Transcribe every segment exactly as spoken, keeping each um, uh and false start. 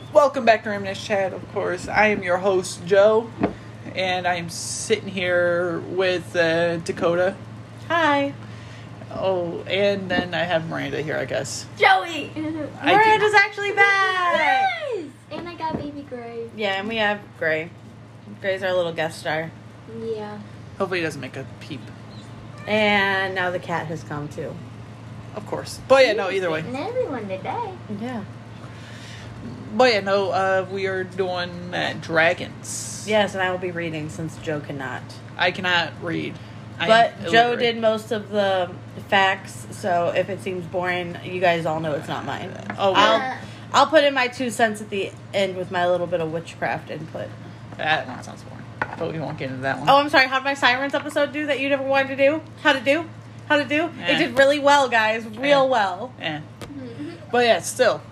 Welcome back to Reminisce Chat, of course. I am your host, Joe, and I'm sitting here with uh, Dakota. Hi. Oh, and then I have Miranda here, I guess. Joey! Miranda's actually back! Yes! And I got baby Gray. Yeah, and we have Gray. Gray's our little guest star. Yeah. Hopefully he doesn't make a peep. And now the cat has come too. Of course. But yeah, no, either way. And everyone today. Yeah. But yeah, no, uh, we are doing uh, dragons. Yes, and I will be reading since Joe cannot. I cannot read. I But am Joe illiterate. did most of the facts, so if it seems boring, you guys all know it's not mine. Oh, well, I'll, I'll put in my two cents at the end with my little bit of witchcraft input. that one sounds boring. But we won't get into that one. Oh, I'm sorry. How did my Sirens episode do that you never wanted to do? How to do? How to do? Eh. It did really well, guys. Real Eh. well. Eh. But yeah, still.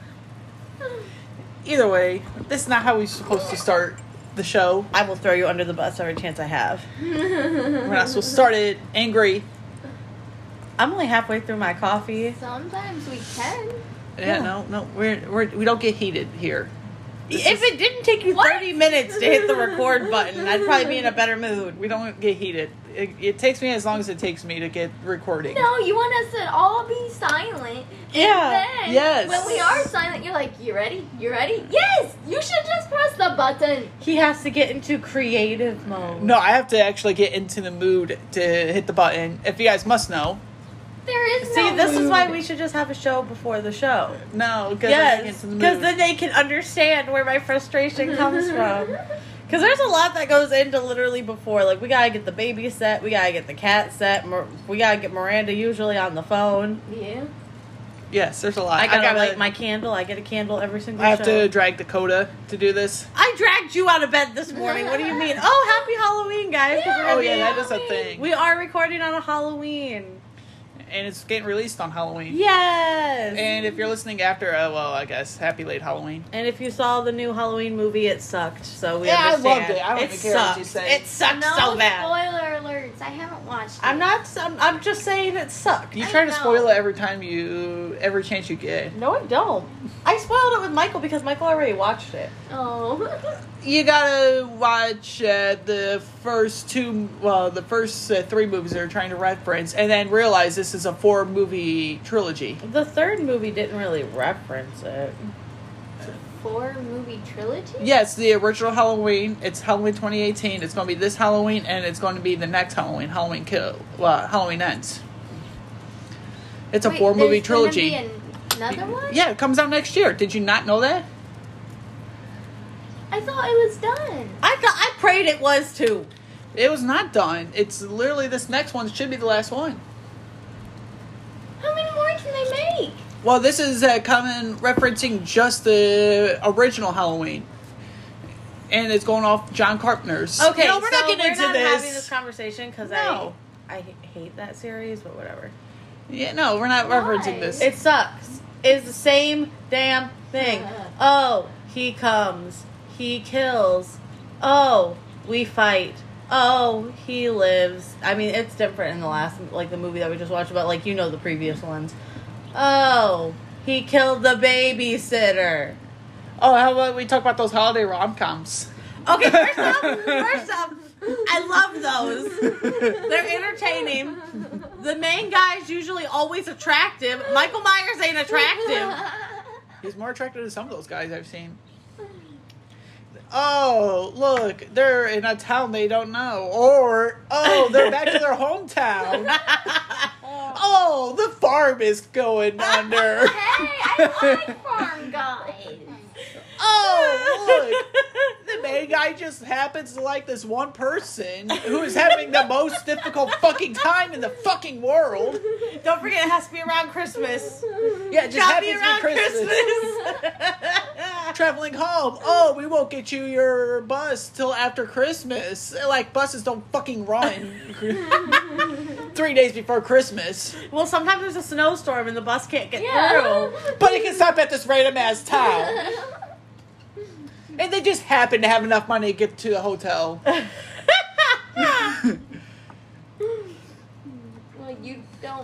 Either way, this is not how we're supposed to start the show. I will throw you under the bus every chance I have. We're not supposed to start it angry. I'm only halfway through my coffee. Sometimes we can. Yeah, Yeah. no, no, we're, we're we don't get heated here. This If is- it didn't take you What? thirty minutes to hit the record button, I'd probably be in a better mood. we don't get heated. It, it takes me as long as it takes me to get recording. No, you want us to all be silent. Yeah. And then, Yes. when we are silent, you're like, you ready? You ready? Yes! You should just press the button. He has to get into creative mode. No, I have to actually get into the mood to hit the button. If you guys must know, There is See, no this is mood. why we should just have a show before the show. no, because I Yes, get into the because mood. then they can understand where my frustration comes from. Because there's a lot that goes into literally before. Like, we gotta get the baby set, we gotta get the cat set, Mir- we gotta get Miranda usually on the phone. Yeah. Yes, there's a lot. I gotta, gotta light my candle. I get a candle every single I have show. to drag Dakota to do this. I dragged you out of bed this morning. What do you mean? Oh, happy Halloween, guys! 'cause we're Oh gonna yeah, be- that is a thing. We are recording on a Halloween. And it's getting released on Halloween. Yes. And if you're listening after, uh, well, I guess happy late Halloween. And if you saw the new Halloween movie, it sucked. So we Yeah, I understand. loved it. I don't even care what you sucked. say. It sucked No so bad. spoiler alerts. I haven't watched it. I'm not. I'm, I'm just saying it sucked. You I try to know. spoil it every time you, every chance you get. No, I don't. I spoiled it with Michael because Michael already watched it. Oh. You gotta watch uh, the first two, well, the first uh, three movies they're trying to reference, and then realize this is a four-movie trilogy. The third movie didn't really reference it. Four movie trilogy? Yeah, it's the original Halloween. It's Halloween twenty eighteen. It's going to be this Halloween, and it's going to be the next Halloween, Halloween Kill, well, Halloween Ends. It's a Wait, four-movie there's gonna trilogy. be an- another one? Yeah, it comes out next year. Did you not know that? I thought it was done. I thought I prayed it was too. It was not done. It's literally this next one should be the last one. How many more can they make? Well, this is uh, coming referencing just the original Halloween, and it's going off John Carpenter's. Okay, You know, we're so not getting we're into not this. having this conversation because No. I I hate that series, but whatever. Yeah, no, we're not Why? referencing this. It sucks. It's the same damn thing. Oh, he comes. He kills. Oh, we fight. Oh, he lives. I mean, it's different in the last, like the movie that we just watched, but like you know the previous ones. Oh, he killed the babysitter. Oh, how about we talk about those holiday rom-coms? Okay, first off, first off, I love those. They're entertaining. The main guy's usually always attractive. Michael Myers ain't attractive. He's more attractive than some of those guys I've seen. Oh, look, they're in a town they don't know. Or, oh, they're back to their hometown. Oh, the farm is going under. Hey, I like farm guys. Oh, look, the main guy just happens to like this one person who is having the most difficult fucking time in the fucking world. Don't forget, it has to be around Christmas. Yeah, it just Gotta be happens around to be Christmas. Christmas. Traveling home. Oh, we won't get you your bus till after Christmas. Like, buses don't fucking run three days before Christmas. Well, sometimes there's a snowstorm and the bus can't get Yeah. through. But it can stop at this random ass town. And they just happen to have enough money to get to the hotel. Well, you don't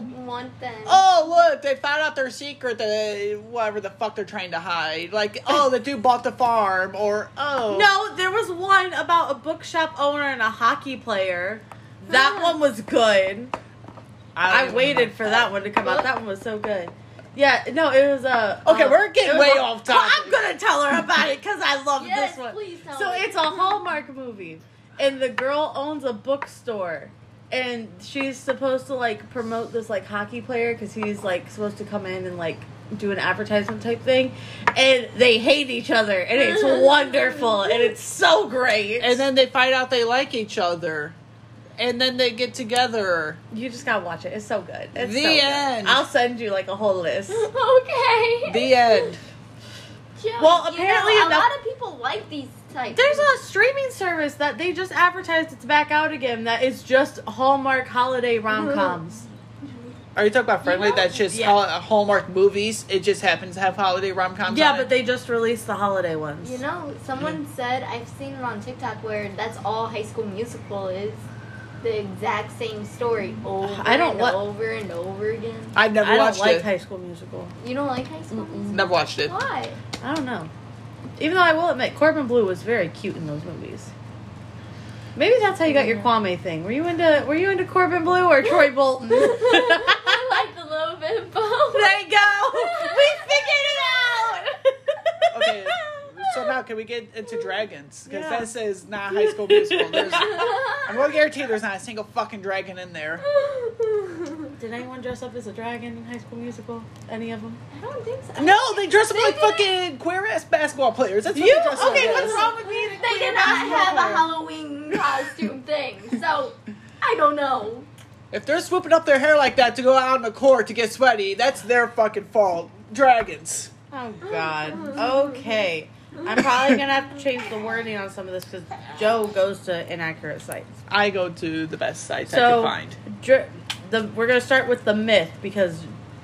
don't want them. Oh, look, they found out their secret, that whatever the fuck they're trying to hide. Like, oh, the dude bought the farm, or, oh. No, there was one about a bookshop owner and a hockey player. That one was good. I, I waited for that one to come out. That one was so good. Yeah, no, it was a... Uh, okay, we're getting way a, off topic. I'm going to tell her about it because I love yes, this one. Please tell so me. it's a Hallmark movie. And the girl owns a bookstore. And she's supposed to, like, promote this, like, hockey player because he's, like, supposed to come in and, like, do an advertisement type thing. And they hate each other. And it's wonderful. And it's so great. And then they find out they like each other. And then they get together. You just gotta watch it. It's so good. It's the so end. Good. I'll send you like a whole list. Okay. The end. Yeah, well, apparently you know, a enough, lot of people like these types. There's a streaming service that they just advertised it's back out again. That is just Hallmark holiday rom coms. Are you talking about Friendly? You know, That's just yeah. hol- Hallmark movies. It just happens to have holiday rom coms. Yeah, on but it. they just released the holiday ones. You know, someone said, I've seen it on TikTok, where that's all High School Musical is. The exact same story over I don't and li- over and over again. I've never I don't watched like it. High School Musical. You don't like High School Mm-mm. Musical? Never watched it. Why? I don't know. Even though I will admit, Corbin Blue was very cute in those movies. Maybe that's how you got your Kwame thing. Were you into Were you into Corbin Blue or Troy Bolton? I like a little bit of both. There you go. We figured it out. Okay, so now can we get into dragons? Because Yeah. this is not High School Musical. There's, I'm going to guarantee there's not a single fucking dragon in there. Did anyone dress up as a dragon in High School Musical? Any of them? I don't think so. No, they dress up They like didn't- fucking queer ass basketball players. That's what You? they dress up Okay, as. what's wrong with being a They queer did not basketball have a player? Halloween costume thing, so I don't know. If they're swooping up their hair like that to go out in the court to get sweaty, that's their fucking fault. Dragons. Oh, God. Okay. I'm probably going to have to change the wording on some of this because Joe goes to inaccurate sites. I go to the best sites I So, can find. dr- the, we're going to start with the myth because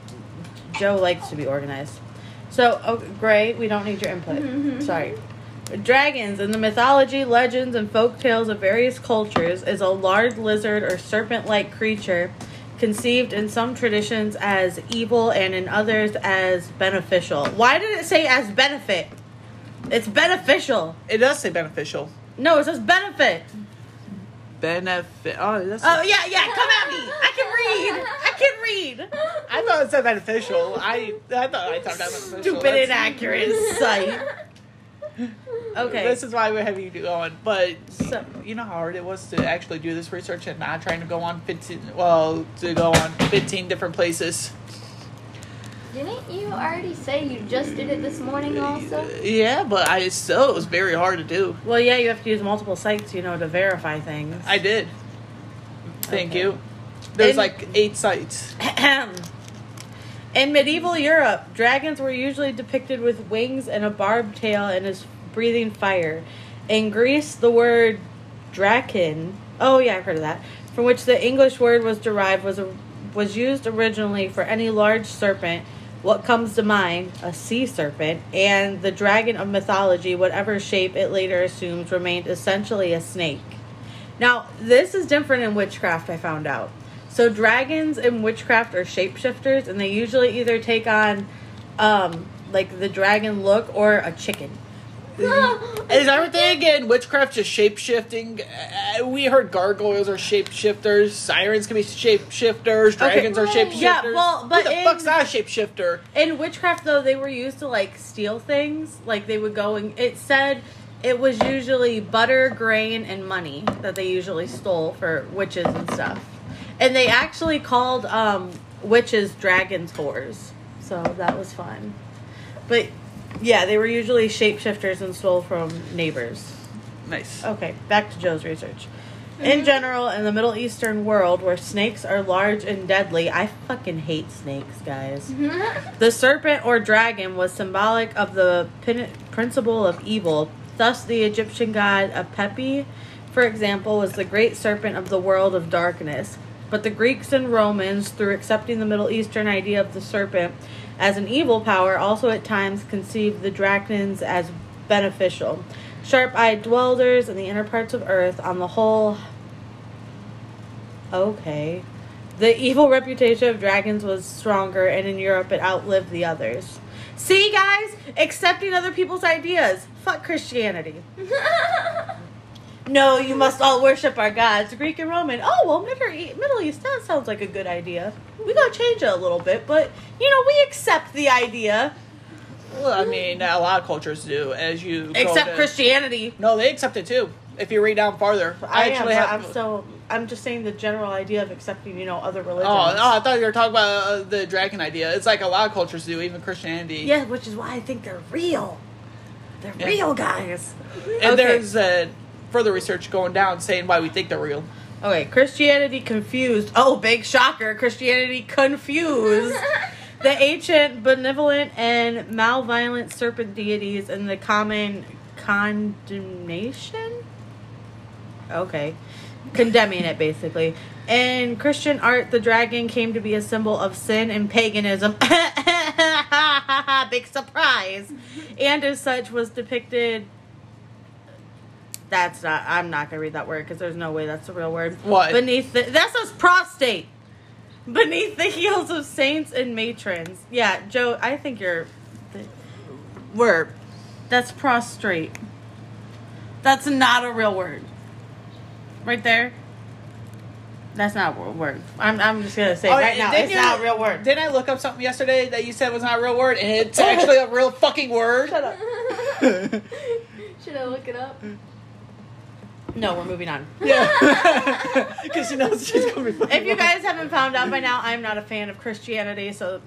Joe likes to be organized. So, oh, Gray, we don't need your input. Sorry. Dragons, in the mythology, legends, and folk tales of various cultures, is a large lizard or serpent-like creature conceived in some traditions as evil and in others as beneficial. Why did it say as benefit? It's beneficial. It does say beneficial. No, it says benefit. Benefit. Oh, that's. Oh, yeah, yeah, come at me. I can read. I can read. I thought it said beneficial. I I thought I thought that was beneficial. Stupid That's- inaccurate site. Okay. This is why we have you go on, but So- you know how hard it was to actually do this research and not trying to go on fifteen. Well, to go on fifteen different places. Didn't you already say you just did it this morning also? Yeah, but I still it was very hard to do. Well, yeah, you have to use multiple sites, you know, to verify things. I did. Thank Okay. you. There's And- like eight sites. In medieval Europe, dragons were usually depicted with wings and a barbed tail and as breathing fire. In Greece, the word draken, oh yeah, I've heard of that, from which the English word was derived, was a, was used originally for any large serpent. What comes to mind? A sea serpent. And the dragon of mythology, whatever shape it later assumes, remained essentially a snake. Now, this is different in witchcraft, I found out. So dragons in witchcraft are shapeshifters, and they usually either take on, um, like the dragon look or a chicken. Is everything again witchcraft just shape shifting? Uh, we heard gargoyles are shapeshifters, sirens can be shapeshifters, dragons are shapeshifters. Yeah, well, but who the in- fuck's not a shapeshifter? In witchcraft, though, they were used to like steal things. Like they would go and it said it was usually butter, grain, and money that they usually stole for witches and stuff. And they actually called um, witches dragons whores, so that was fun. But yeah, they were usually shapeshifters and stole from neighbors. Nice. Okay, back to Joe's research. In general, in the Middle Eastern world, where snakes are large and deadly, I fucking hate snakes, guys. The serpent or dragon was symbolic of the pin- principle of evil. Thus, the Egyptian god Apepi, for example, was the great serpent of the world of darkness. But the Greeks and Romans, through accepting the Middle Eastern idea of the serpent as an evil power, also at times conceived the dragons as beneficial. Sharp-eyed dwellers in the inner parts of earth, on the whole... Okay. The evil reputation of dragons was stronger, and in Europe it outlived the others. See, guys? Accepting other people's ideas. Fuck Christianity. No, you must all worship our gods, Greek and Roman. Oh, well, Middle East, Middle East, that sounds like a good idea. We gotta change it a little bit, but, you know, we accept the idea. Well, I mean, a lot of cultures do, as you go Except to- Christianity. No, they accept it too. If you read down farther, I, I actually am, have. I'm still, I'm just saying the general idea of accepting, you know, other Oh, religions. no, I thought you were talking about uh, the dragon idea. It's like a lot of cultures do, even Christianity. Yeah, which is why I think they're real. They're Yeah. real, guys. And Okay. there's uh, further research going down saying why we think they're real. Okay, Christianity confused. Oh, big shocker. Christianity confused the ancient, benevolent, and malevolent serpent deities in the common condemnation? Okay. Condemning it, basically. In Christian art, the dragon came to be a symbol of sin and paganism. Big surprise. And as such was depicted... That's not... I'm not going to read that word because there's no way that's a real word. What? Beneath the... That says prostate. Beneath the heels of saints and matrons. Yeah, Joe, I think you're... Word. That's prostrate. That's not a real word. Right there. That's not a real word. I'm, I'm just going to say Oh, right now, didn't it's you- not a real word. Didn't I look up something yesterday that you said was not a real word, and it's actually a real fucking word? Shut up. Should I look it up? No, we're moving on. Yeah. Because she knows she's going to be fucking If you wrong. guys haven't found out by now, I'm not a fan of Christianity, so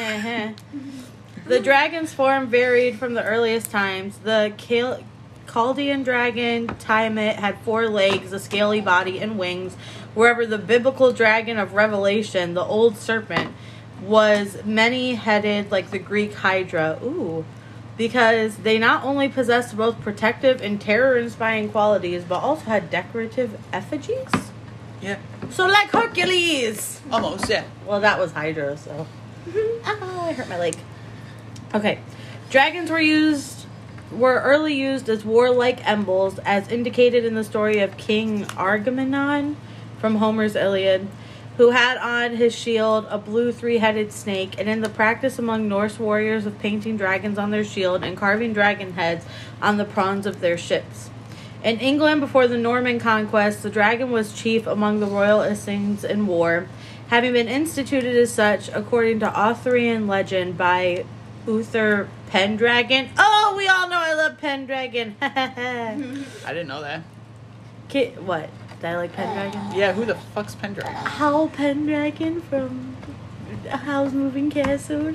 the dragon's form varied from the earliest times. The Cal- Chaldean dragon, Tiamat, had four legs, a scaly body, and wings, wherever the biblical dragon of Revelation, the old serpent, was many-headed like the Greek Hydra. Ooh. Because they not only possessed both protective and terror-inspiring qualities, but also had decorative effigies? Yeah. So like Hercules! Almost, yeah. Well, that was Hydra, so. Oh, I hurt my leg. Okay. Dragons were used, were early used as warlike emblems, as indicated in the story of King Agamemnon from Homer's Iliad, who had on his shield a blue three-headed snake, and in the practice among Norse warriors of painting dragons on their shield and carving dragon heads on the prongs of their ships. In England, before the Norman conquest, the dragon was chief among the royal Essenes in war, having been instituted as such according to Arthurian legend by Uther Pendragon. Oh, we all know I love Pendragon. I didn't know that. Ki- what? Did I like Pendragon? Yeah, who the fuck's Pendragon? How Pendragon from Howl's Moving Castle?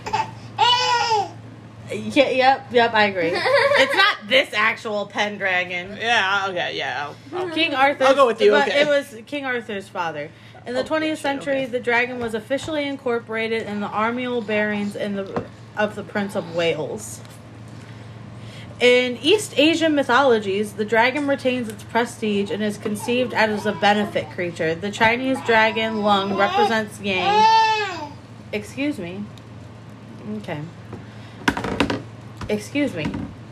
Yeah, yep, yep, I agree. It's not this actual Pendragon. Yeah, okay, yeah. I'll, I'll, King Arthur. I'll go with you, But okay. it was King Arthur's father. In the Oh, twentieth shit, century, okay. the dragon was officially incorporated in the armorial bearings in the of the Prince of Wales. In East Asian mythologies, the dragon retains its prestige and is conceived as a benefit creature. The Chinese dragon lung represents Yang. Excuse me. Okay. Excuse me.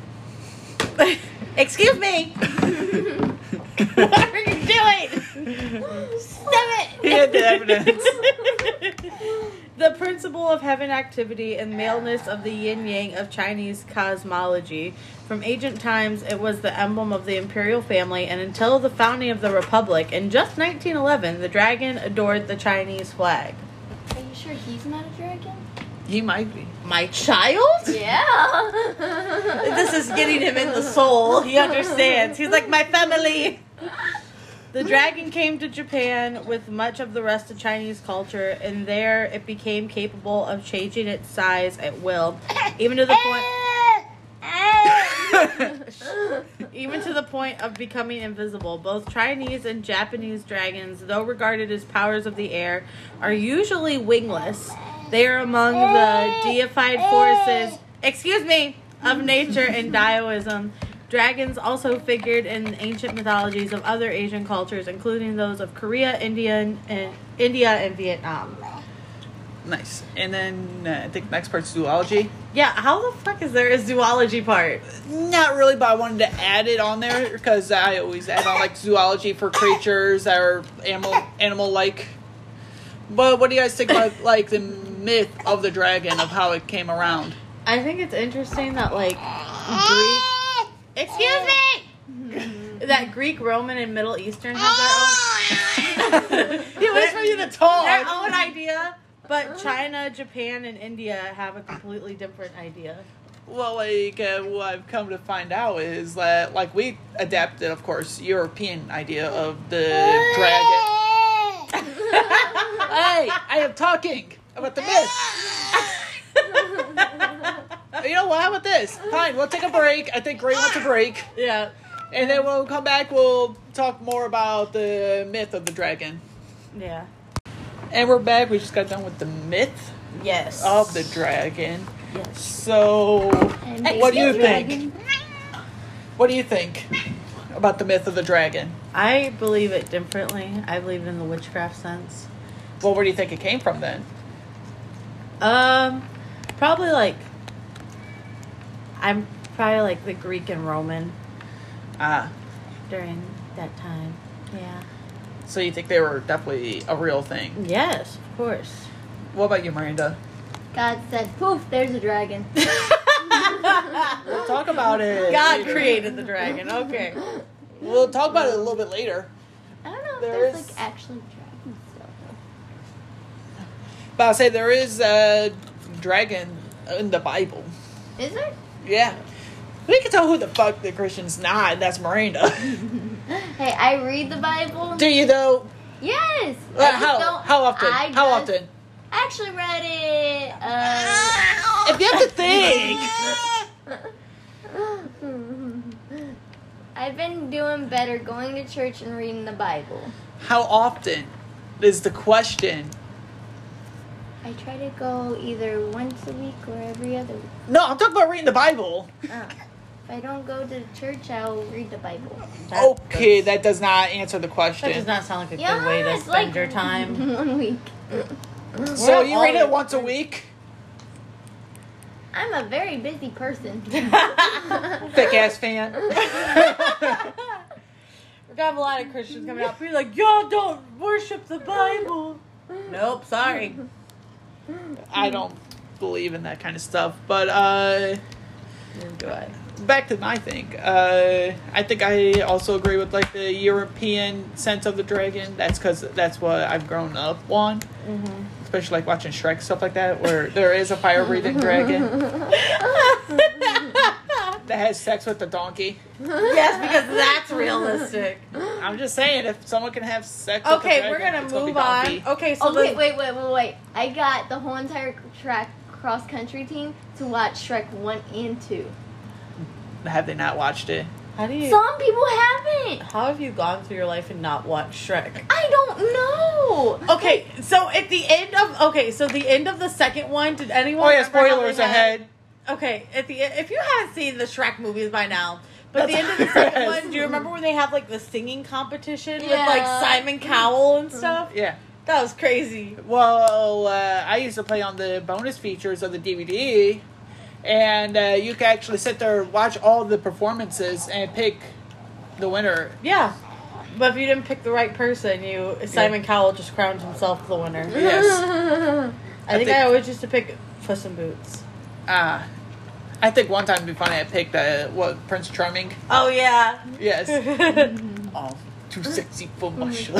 Excuse me. What are you doing? Stop it. He had the evidence. The principle of heaven activity and maleness of the yin yang of Chinese cosmology. From ancient times, it was the emblem of the imperial family, and until the founding of the republic in just nineteen eleven, the dragon adored the Chinese flag. Are you sure he's not a dragon? He might be. My child? Yeah. This is getting him in the soul. He understands. He's like, my family. The dragon came to Japan with much of the rest of Chinese culture, and there it became capable of changing its size at will, even to the point even to the point of becoming invisible. Both Chinese and Japanese dragons, though regarded as powers of the air, are usually wingless. They are among the deified forces, excuse me, of nature and Taoism. Dragons also figured in ancient mythologies of other Asian cultures, including those of Korea, India, and India and Vietnam. Nice. And then uh, I think next part's zoology. Yeah, how the fuck is there a zoology part? Not really, but I wanted to add it on there because I always add on like zoology for creatures that are animal animal like. But what do you guys think about like the myth of the dragon, of how it came around? I think it's interesting that like Greek. Excuse me. That Greek, Roman, and Middle Eastern have their own. He waits for you to talk. Their own idea, but China, Japan, and India have a completely different idea. Well, like uh, what I've come to find out is that like we adapted, of course, European idea of the dragon. Hey, I am talking about the myth. You know what? How about this? Fine, we'll take a break. I think Gray wants a break. Yeah. And then we'll come back, we'll talk more about the myth of the dragon. Yeah. And we're back. We just got done with the myth Yes. of the dragon. Yes. So, And what do you the think? dragon. What do you think about the myth of the dragon? I believe it differently. I believe it in the witchcraft sense. Well, where do you think it came from then? Um, probably like, I'm probably like the Greek and Roman Ah, during that time. Yeah. so you think they were definitely a real thing? Yes, of course. What about you, Miranda? God said, poof, there's a dragon. We'll talk about it. God later. created the dragon. Okay. We'll talk about it a little bit later. I don't know if There's- there's like actually dragons still. But I'll say there is a dragon in the Bible. Is there? Yeah. We can tell who the fuck the Christian's not, and that's Miranda. Hey, I read the Bible. Do you though? Yes. Uh, I just how? don't- How often? I How just often? Actually read it. Uh, If you have to think. I've been doing better going to church and reading the Bible. How often is the question? I try to go either once a week or every other week. No, I'm talking about reading the Bible. Uh, if I don't go to church, I'll read the Bible. That Okay, does- that does not answer the question. That does not sound like a Yeah, good way to it's spend like your time. one week. So We're you read all- it once a week? I'm a very busy person. Thick ass fan. We're gonna have a lot of Christians coming out, be like, y'all don't worship the Bible. Nope, sorry. I don't believe in that kind of stuff. But uh, Do I? back to my thing. Uh, I think I also agree with like the European sense of the dragon. That's because that's what I've grown up on. Mm-hmm. Especially like watching Shrek, stuff like that, where there is a fire breathing dragon that has sex with the donkey. Yes, because that's realistic. I'm just saying, if someone can have sex with Okay, the we're dragon, gonna it's gonna be move on. donkey. Okay, so Oh, the- wait, wait, wait, wait, wait. I got the whole entire track cross country team to watch Shrek one and two. Have they not watched it? how do you? Some people haven't. How have you gone through your life and not watched Shrek? I don't know. Okay, so at the end of okay, so the end of the second one, did anyone? Oh yeah, remember how spoilers they had- ahead. Okay, at the if you haven't seen the Shrek movies by now, but at the That's end of the second hilarious. one, do you remember when they have like the singing competition with Yeah. like Simon Cowell and stuff? Yeah. That was crazy. Well, uh, I used to play on the bonus features of the D V D, and uh, you can actually sit there and watch all the performances and pick the winner. Yeah, but if you didn't pick the right person, you Simon Cowell just crowned himself the winner. Yes. I, think, think- I always used to pick Puss in Boots. Uh, I think one time it'd be funny I picked uh, what Prince Charming. Oh yeah. Yes. Oh, too sexy for my show.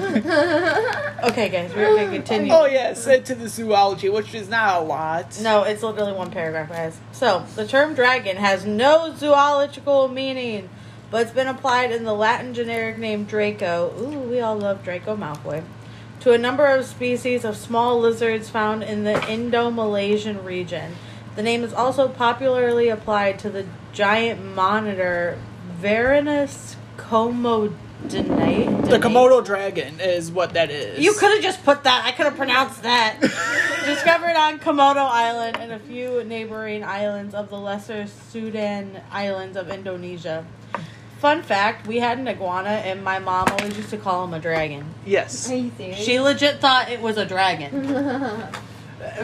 Okay, guys, we're gonna continue. Oh yeah, sent to the zoology, which is not a lot. No, it's literally one paragraph, guys. So, the term dragon has no zoological meaning, but it's been applied in the Latin generic name Draco. Ooh, we all love Draco Malfoy. To a number of species of small lizards found in the Indo-Malaysian region. The name is also popularly applied to the giant monitor Varanus comodinae. The Komodo dragon is what that is. You could have just put that. I could have pronounced that. Discovered on Komodo Island and a few neighboring islands of the Lesser Sudan Islands of Indonesia. Fun fact, we had an iguana and my mom always used to call him a dragon. Yes. Are you serious? She legit thought it was a dragon.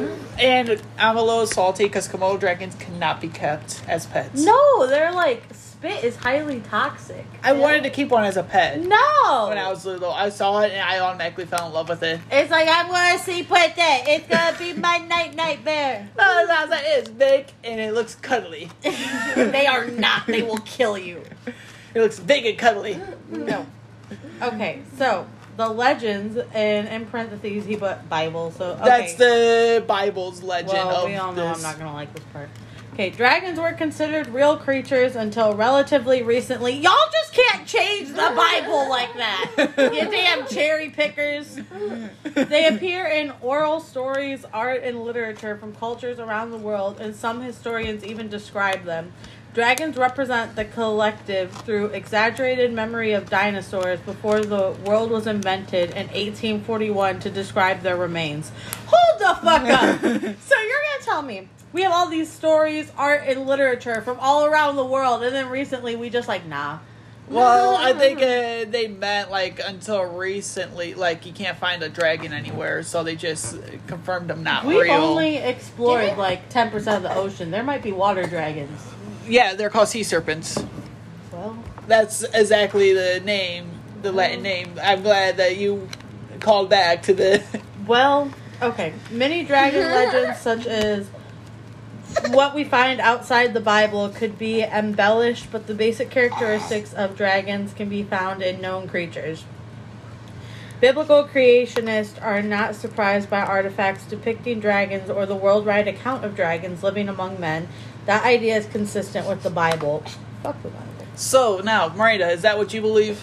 And I'm a little salty because Komodo dragons cannot be kept as pets. No, they're like spit is highly toxic. I wanted to keep one as a pet. No! When I was little, I saw it and I automatically fell in love with it. It's like, I'm gonna see put that. It's gonna be my night nightmare. No, it sounds like it's big and it looks cuddly. They are not. They will kill you. It looks big and cuddly. No. Okay, so the legends, and in parentheses he put Bible. So okay. That's the Bible's legend well, of we all know this. I'm not gonna like this part. Okay, dragons were considered real creatures until relatively recently. Y'all just can't change the Bible like that. You damn cherry pickers. They appear in oral stories, art, and literature from cultures around the world, and some historians even describe them. Dragons represent the collective through exaggerated memory of dinosaurs before the world was invented in eighteen forty-one to describe their remains. Hold the fuck up! So you're gonna tell me we have all these stories, art, and literature from all around the world, and then recently we just like, nah. Well, I think uh, they meant like until recently, like you can't find a dragon anywhere, so they just confirmed them not We've real. only explored like ten percent of the ocean. There might be water dragons. Yeah, they're called sea serpents. Well, That's exactly the name, the Latin name. I'm glad that you called back to the. well, okay. Many dragon legends, such as what we find outside the Bible, could be embellished, but the basic characteristics of dragons can be found in known creatures. Biblical creationists are not surprised by artifacts depicting dragons or the worldwide account of dragons living among men. That idea is consistent with the Bible. Fuck the Bible. So now, Miranda, is that what you believe?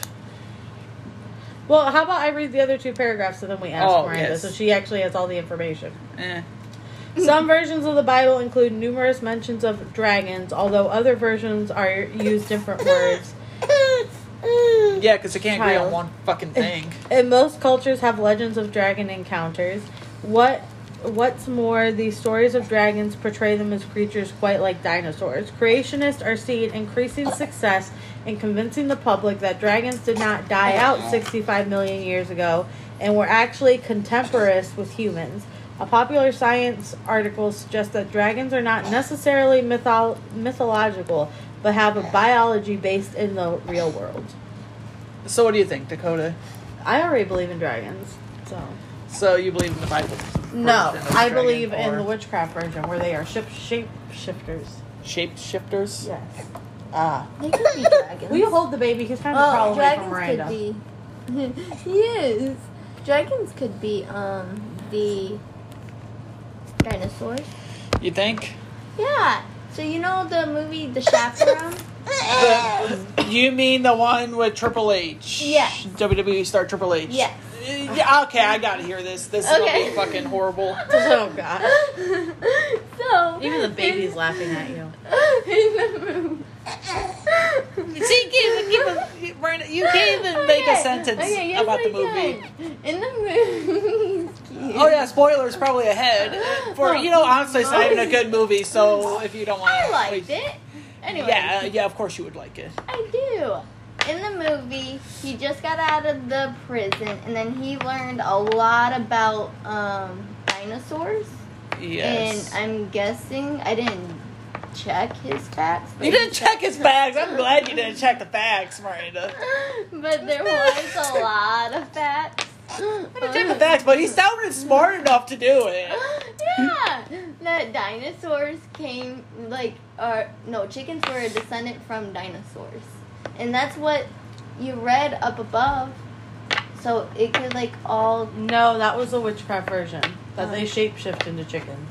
Well, how about I read the other two paragraphs and then we ask Oh, Miranda, yes. so she actually has all the information. Eh. Some versions of the Bible include numerous mentions of dragons, although other versions are use different words. Yeah, because you can't agree on Child. one fucking thing. And most cultures have legends of dragon encounters. What What's more, these stories of dragons portray them as creatures quite like dinosaurs. Creationists are seeing increasing success in convincing the public that dragons did not die out sixty-five million years ago and were actually contemporaneous with humans. A popular science article suggests that dragons are not necessarily mytho- mythological, but have a biology based in the real world. So what do you think, Dakota? I already believe in dragons, so... So you believe in the Bible? No, version of I dragon, believe in or the witchcraft version where they are ship shape shifters. shape shifters. Yes. Ah, They could be dragons. Will you hold the baby? He's trying to Oh, crawl away from dragons Miranda. could be. Yes, dragons could be um the dinosaurs. you think? Yeah. So you know the movie The Chaperone? The, you mean the one with Triple H? Yes. W W E star Triple H. Yes. Uh, Yeah, okay, I gotta hear this. This is Okay. gonna be fucking horrible. Oh god. So Even the baby's laughing at you. in the movie. See, give, give a, Miranda, you can't even make a Okay. sentence Okay, yes, about I the movie. can. In the movie. He's cute. Oh yeah, spoilers probably ahead. For you know, honestly, it's not even a good movie. So if you don't want, I liked it. Anyway. Yeah, yeah, of course you would like it. I do. In the movie, he just got out of the prison, and then he learned a lot about um, dinosaurs. Yes. And I'm guessing I didn't check his facts. but You didn't he check his facts. I'm glad you didn't check the facts, Miranda. But there was a lot of facts. I didn't check the facts, but he sounded smart enough to do it. Yeah, that dinosaurs came like, or no, chickens were a descendant from dinosaurs, and that's what you read up above. So it could like all. No, that was the witchcraft version. That Oh. they shapeshift into chickens.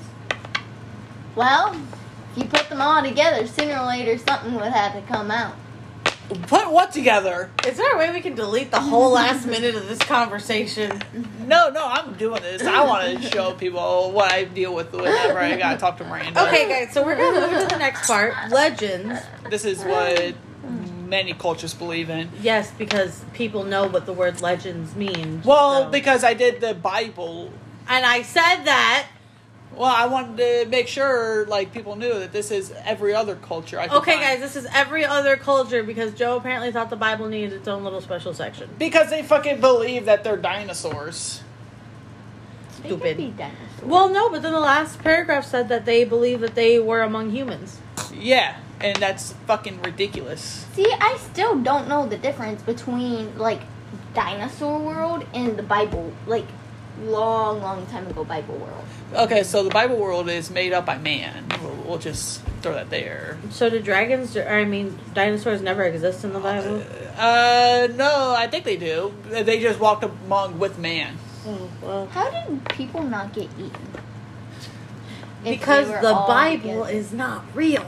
Well, if you put them all together, sooner or later something would have to come out. Put what together? Is there a way we can delete the whole last minute of this conversation? No, no, I'm doing this. I want to show people what I deal with whenever I gotta talk to Miranda. Okay, guys, so we're gonna move to the next part. Legends. This is what many cultures believe in. Yes, because people know what the word legends means. Well, so. because I did the Bible. And I said that. Well, I wanted to make sure, like, people knew that this is every other culture. I could Okay, find. guys, this is every other culture because Joe apparently thought the Bible needed its own little special section. Because they fucking believe that they're dinosaurs. They Stupid. could be dinosaurs. Well, no, but then the last paragraph said that they believe that they were among humans. Yeah. and that's fucking ridiculous. See, I still don't know the difference between like dinosaur world and the Bible, like long, long time ago Bible world. Okay, so the Bible world is made up by man. We'll, we'll just throw that there. So do dragons, or I mean, dinosaurs never exist in the Bible? Uh, no, I think they do. They just walked among with man. Oh, well. How did people not get eaten? If Because they were the all Bible together? is not real.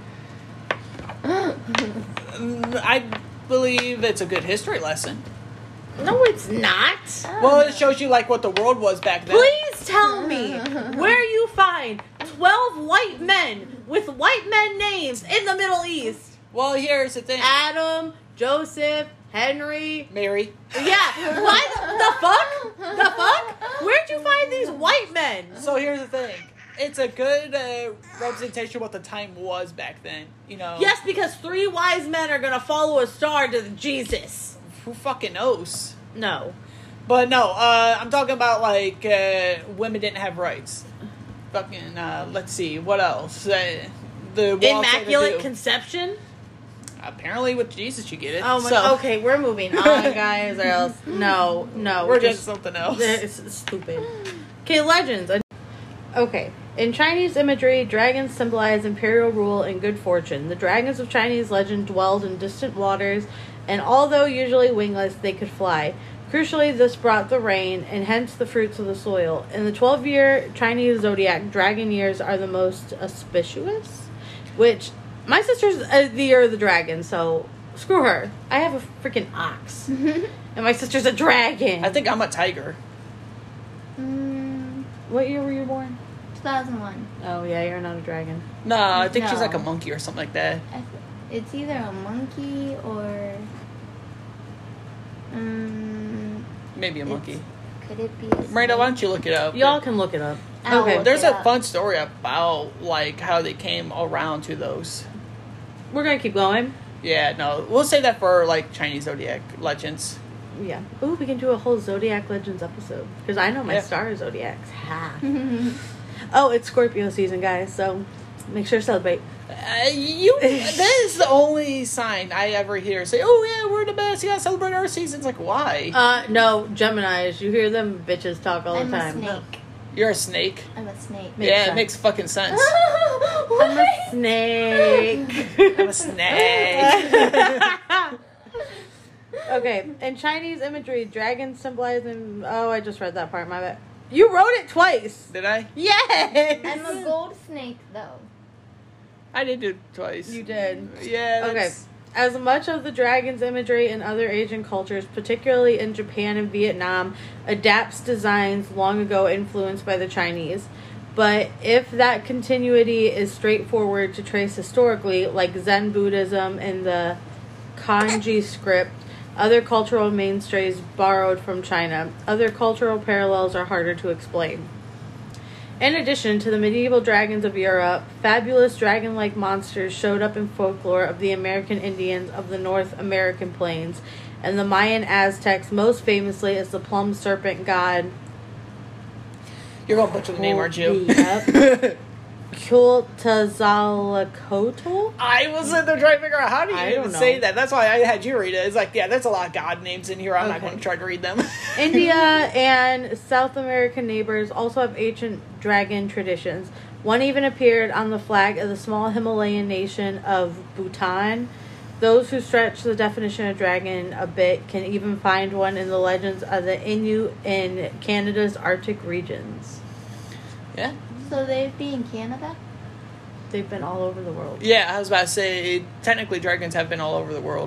Mm, I believe it's a good history lesson. No, it's not. Well, it shows you like what the world was back then. Please tell me where you find twelve white men with white men names in the Middle East. Well, here's the thing. Adam, Joseph, Henry. Mary. Yeah. What the fuck? The fuck? Where'd you find these white men? So here's the thing. It's a good uh, representation of what the time was back then. You know. Yes, because three wise men are gonna follow a star to Jesus. Who fucking knows? No. But no, uh, I'm talking about like uh, women didn't have rights. Fucking. Uh, let's see. What else? Uh, the walls say they Immaculate do. Conception? Apparently, with Jesus, you get it. Oh my so, okay, we're moving on, guys, or else. No, no. We're doing just- something else. It's stupid. Okay, legends. Okay. In Chinese imagery, dragons symbolize imperial rule and good fortune. The dragons of Chinese legend dwelled in distant waters, and although usually wingless, they could fly. Crucially, this brought the rain, and hence the fruits of the soil. In the twelve-year Chinese zodiac, dragon years are the most auspicious, which, my sister's uh, the year of the dragon, so screw her. I have a freaking ox, and my sister's a dragon. I think I'm a tiger. Mm, What year were you born? two thousand one. Oh, yeah, you're not a dragon. No, I think she's No. like a monkey or something like that. I th- it's either a monkey or. Um, Maybe a It's- monkey. could it be? A Miranda, why don't you look it up? Y'all can look it up. I'll Okay. look There's it a up. fun story about like how they came around to those. We're going to keep going. Yeah, no, we'll say that for like Chinese zodiac legends. Yeah. Ooh, we can do a whole Zodiac Legends episode. Because I know my Yeah. star is Zodiacs. Ha. Oh, it's Scorpio season, guys. So make sure to celebrate. Uh, you. That is the only sign I ever hear say, "Oh yeah, we're the best. You gotta celebrate our seasons." Like, why? Uh, no, Geminis. You hear them bitches talk all I'm the a time. snake. You're a snake. I'm a snake. Makes yeah, it sense. makes fucking sense. I'm a snake. I'm a snake. Okay, in Chinese imagery, dragons symbolize. In, oh, I just read that part. My bad. You wrote it twice. Did I? Yes. I'm a gold snake, though. I did do it twice. You did. Yeah. Okay. that's- As much of the dragon's imagery in other Asian cultures, particularly in Japan and Vietnam, adapts designs long ago influenced by the Chinese. But if that continuity is straightforward to trace historically, like Zen Buddhism and the kanji script, other cultural mainstays borrowed from China. Other cultural parallels are harder to explain. In addition to the medieval dragons of Europe, fabulous dragon-like monsters showed up in folklore of the American Indians of the North American plains, and the Mayan Aztecs most famously as the plum serpent god You're gonna butcher the name, aren't you? Yep. Quetzalcoatl. I was in there trying to figure out how do you I even don't know. say that. That's why I had you read it. It's like, yeah, there's a lot of god names in here. I'm not Okay. going to try to read them. India and South American neighbors also have ancient dragon traditions. One even appeared on the flag of the small Himalayan nation of Bhutan. Those who stretch the definition of dragon a bit can even find one in the legends of the Inuit in Canada's Arctic regions. Yeah. So they'd be in Canada? They've been all over the world. Yeah, I was about to say, technically dragons have been all over the world.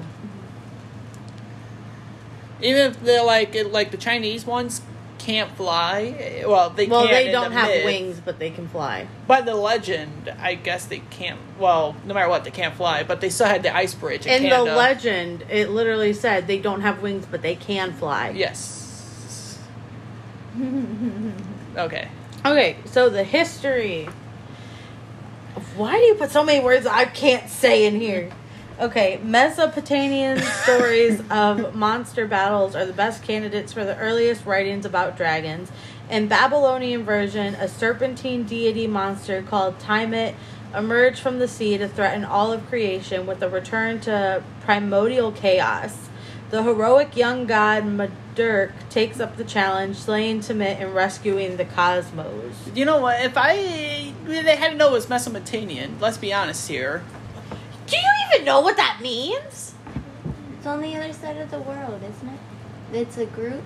Even if they're like, like the Chinese ones can't fly. Well, they Well, can't they in don't the have myth. wings, but they can fly. But the legend, I guess they can't. Well, no matter what, they can't fly. But they still had the ice bridge in, In Canada. the legend, it literally said they don't have wings, but they can fly. Yes. Okay. Okay, so the history. Why do you put so many words I can't say in here? Okay, Mesopotamian stories of monster battles are the best candidates for the earliest writings about dragons. In Babylonian version, a serpentine deity monster called Tiamat emerge from the sea to threaten all of creation with a return to primordial chaos. The heroic young god Marduk takes up the challenge, slaying Tiamat and rescuing the cosmos. You know what? If I they had to know it was Mesopotamian. Let's be honest here. Do you even know what that means? It's on the other side of the world, isn't it? It's a group.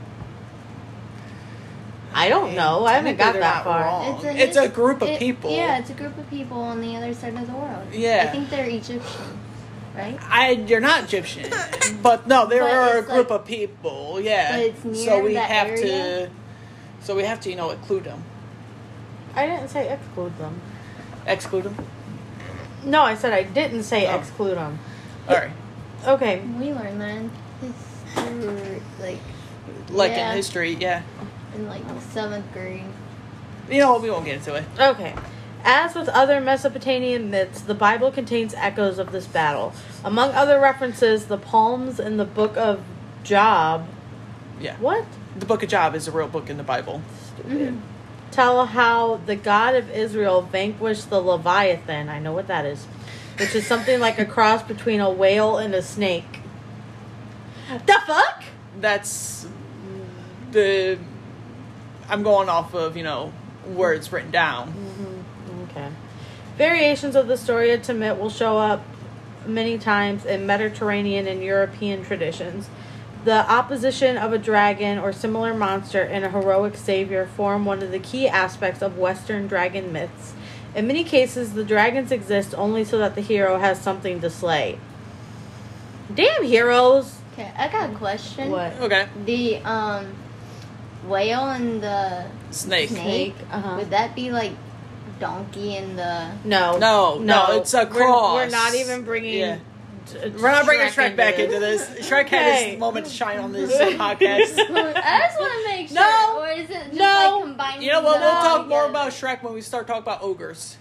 I don't know. I haven't got Technically, that they're not far. wrong. It's a, It's a his- group of it- people. Yeah, it's a group of people on the other side of the world. Yeah. I think they're Egyptian, right? I you're not Egyptian, but no, there But are a it's group like- of people. Yeah, But it's near so we that have area? to. So we have to, you know, include them, I didn't say exclude them. exclude them. No, I said I didn't say Oh. exclude them. All right, Okay. We learned that in history, like like Yeah. in history, yeah. in like seventh grade. You know what? We won't get into it. Okay. As with other Mesopotamian myths, the Bible contains echoes of this battle. Among other references, the palms in the book of Job. Yeah, What? the Book of Job is a real book in the Bible. Stupid. Tell how the God of Israel vanquished the Leviathan. I know what that is. Which is something like a cross between a whale and a snake. The fuck? That's the. I'm going off of you know words written down. Okay. Variations of the story of Tiamat will show up many times in Mediterranean and European traditions. The opposition of a dragon or similar monster and a heroic savior form one of the key aspects of Western dragon myths. In many cases, the dragons exist only so that the hero has something to slay. Damn heroes! Okay, I got a question. What? Okay, The um whale and the snake. snake. Uh-huh. Would that be like donkey and the? No. No, no, it's a We're- cross. We're, not even bringing. Yeah. t- We're not bringing Shrek Shrek back into this. Shrek had Okay. his moment to shine on this podcast. I just want to make sure. No. Or is it just No. like combining? You know what? them We'll talk more together? about Shrek when we start talking about ogres.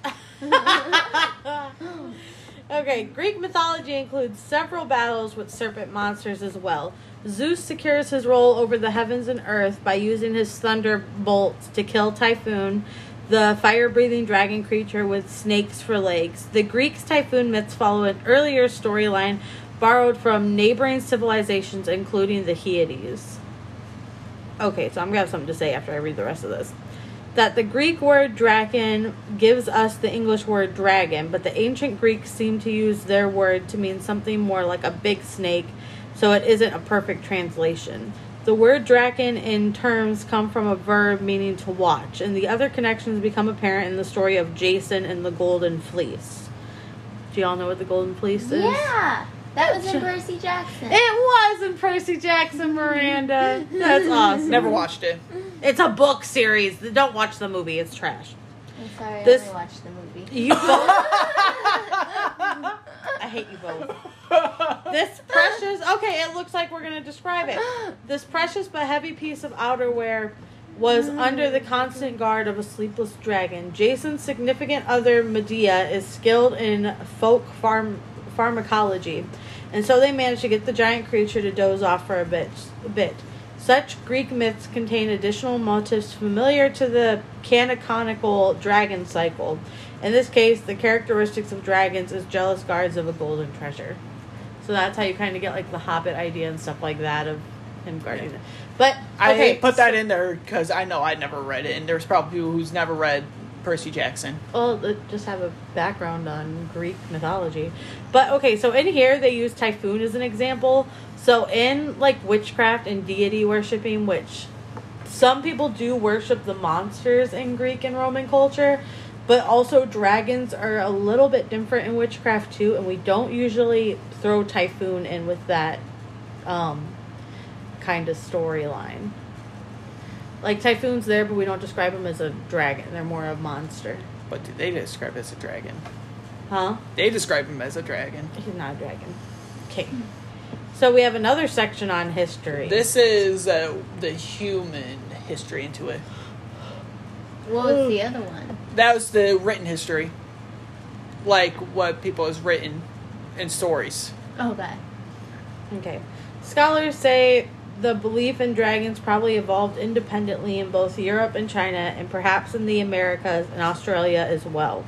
Okay, Greek mythology includes several battles with serpent monsters as well. Zeus secures his role over the heavens and earth by using his thunderbolts to kill Typhoon, the fire-breathing dragon creature with snakes for legs. The Greeks' Typhoon myths follow an earlier storyline borrowed from neighboring civilizations, including the Hyades. Okay, so I'm gonna have something to say after I read the rest of this. That the Greek word draken gives us the English word dragon, but the ancient Greeks seem to use their word to mean something more like a big snake, so it isn't a perfect translation. The word draken in terms come from a verb meaning to watch, and the other connections become apparent in the story of Jason and the Golden Fleece. Do y'all know what the Golden Fleece is? Yeah, that was in Percy Jackson. It was in Percy Jackson, Miranda. That's awesome. Never watched it. It's a book series. Don't watch the movie. It's trash. I'm sorry, This- I only watched the movie. You both. I hate you both. This precious. Okay, it looks like we're gonna describe it. This precious but heavy piece of outerwear was under the constant guard of a sleepless dragon. Jason's significant other, Medea, is skilled in folk farm pharmacology, and so they managed to get the giant creature to doze off for a bit. A bit. Such Greek myths contain additional motifs familiar to the canonical dragon cycle. In this case, the characteristics of dragons as jealous guards of a golden treasure. So that's how you kind of get like the Hobbit idea and stuff like that of him guarding it. But I okay, put that in there because I know I never read it, and there's probably people who's never read Percy Jackson. Well, it just have a background on Greek mythology. But okay, so in here they use Typhoon as an example. So in like witchcraft and deity worshipping, which some people do worship the monsters in Greek and Roman culture, but also dragons are a little bit different in witchcraft too, and we don't usually throw Typhoon in with that um, kind of storyline. Like Typhoon's there, but we don't describe him as a dragon. They're more a monster. But they describe it as a dragon. Huh? They describe him as a dragon. He's not a dragon. Okay. So we have another section on history. This is uh, the human history into it. What was the other one? That was the written history. Like what people has written in stories. Okay. Okay. Scholars say the belief in dragons probably evolved independently in both Europe and China, and perhaps in the Americas and Australia as well.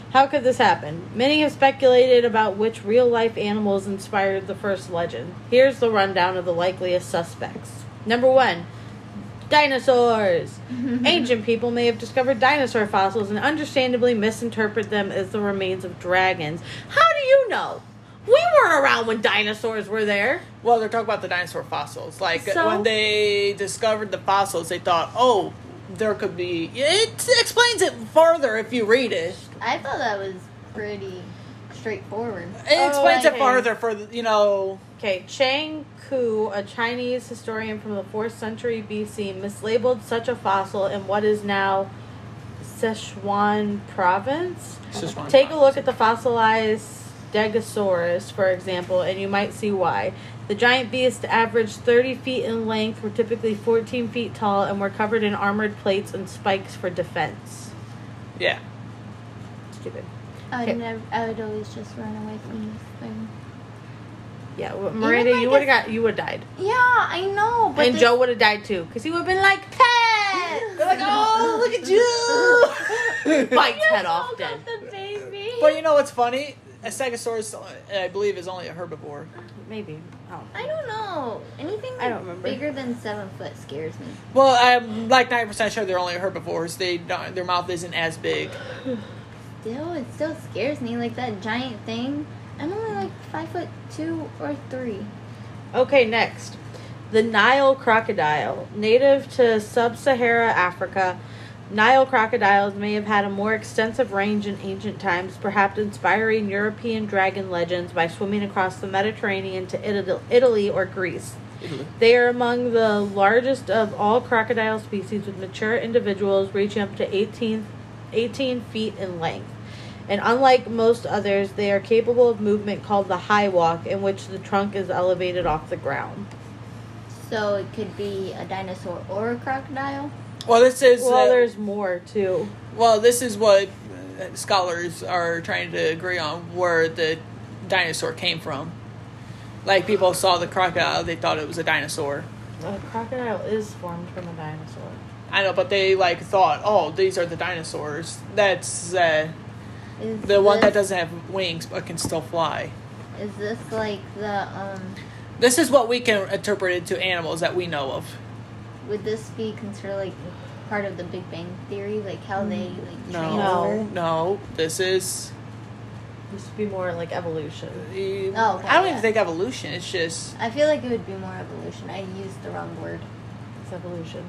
How could this happen? Many have speculated about which real-life animals inspired the first legend. Here's the rundown of the likeliest suspects. Number one, dinosaurs. Ancient people may have discovered dinosaur fossils and understandably misinterpret them as the remains of dragons. How do you know? We weren't around when dinosaurs were there. Well, they're talking about the dinosaur fossils. Like, So? when they discovered the fossils, they thought, oh, there could be... It explains it farther if you read it. I thought that was pretty straightforward. It Oh, explains okay. it farther for, the- you know... Okay, Chang Ku, a Chinese historian from the fourth century B C, mislabeled such a fossil in what is now Sichuan province. Sichuan Take a look province. at the fossilized Stegosaurus, for example, and you might see why. The giant beasts averaged thirty feet in length, were typically fourteen feet tall, and were covered in armored plates and spikes for defense. Yeah. Stupid. I would Okay. never. I would always just run away from this thing. Yeah, well, Miranda, like you would have if- got, you would have died, Yeah, I know. But and this- Joe would have died too, because he would have been like, "Pet!" They're like, oh, look at you! Bites head off, woke dead. up the baby. But you know what's funny? A Stegosaurus, I believe, is only a herbivore. Maybe. Oh. I don't know. Anything I don't remember. bigger than seven foot scares me. Well, I'm like ninety percent sure they're only herbivores. They don't, their mouth isn't as big. Still, it still scares me. Like that giant thing. I'm only like five foot two or three. Okay, next. The Nile crocodile. Native to sub-Sahara Africa, Nile crocodiles may have had a more extensive range in ancient times, perhaps inspiring European dragon legends by swimming across the Mediterranean to Italy, Italy or Greece. They are among the largest of all crocodile species, with mature individuals reaching up to eighteen, eighteen feet in length. And unlike most others, they are capable of movement called the high walk, in which the trunk is elevated off the ground. So it could be a dinosaur or a crocodile. Well, this is Well, uh, there's more, too. well, this is what uh, scholars are trying to agree on where the dinosaur came from. Like, people saw the crocodile, they thought it was a dinosaur. A crocodile is formed from a dinosaur. I know, but they like thought, oh, these are the dinosaurs. That's uh, Is the one that this- doesn't have wings but can still fly. Is this like the um? This is what we can interpret it to animals that we know of. Would this be considered like part of the Big Bang Theory, like how they like No, train No. over? no. This is. This would be more like evolution. Uh, Oh, okay, I don't yeah. even think evolution. It's just. I feel like it would be more evolution. I used the wrong word. It's evolution.